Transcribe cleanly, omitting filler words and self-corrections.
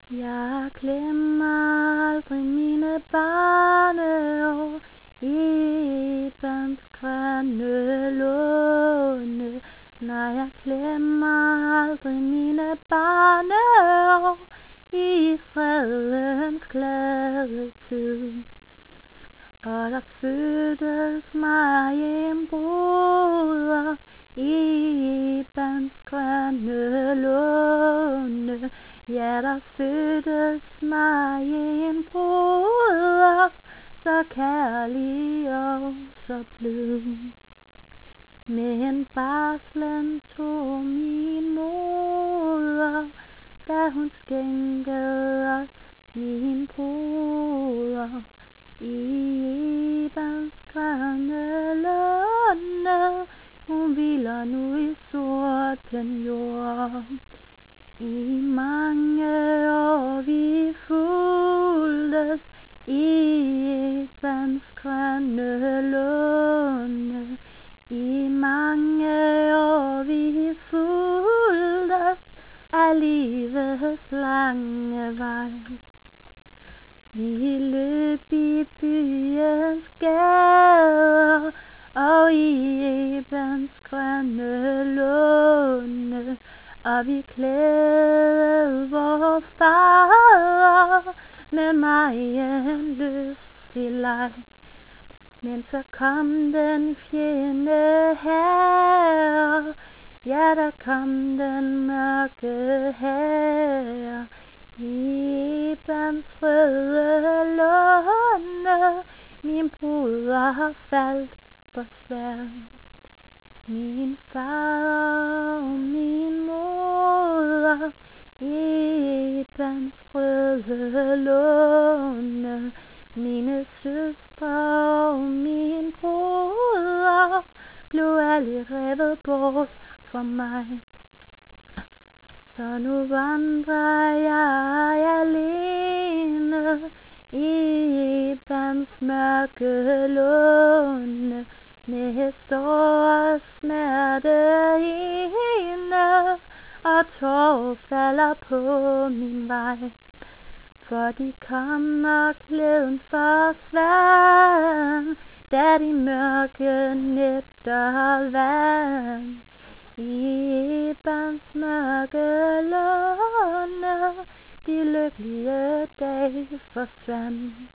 Jeg glemmer aldrig mine barneår i Ibens grønne låne. Nej, jeg glemmer aldrig mine barneår i fredens glade tid. Og der fødtes mig en broder i Ibens grønne låne. Ja, der fødtes mig en broder, så kærlig og så blød. Men barslen tog min moder, da hun skænkede os min broder i Ibens grønne låne. Hun hviler nu i sorten jord. I mange år vi fulgtes i Ibens grønne låne. I mange år vi fulgtes af livets lange vej. Vi løb i byens gader og i Ibens grønne låne. Og vi klædede vor fader med megen lystig leg. Men så kom den fjende her, ja, der kom den mørke her. I Ibens røde låne, min broder faldt for sværd. Min fader og min moder i Ibens røde låne. Mine søstre og min broder blev alle revet bort fra mig. Så nu vandrer jeg alene i Ibens mørke låne. Med stor smerte inde, og tårer falder på min vej. For de kom og glæden forsvandt, da de mørke nætter vandt. I Ibens mørke låne, de lykkelige dage forsvandt.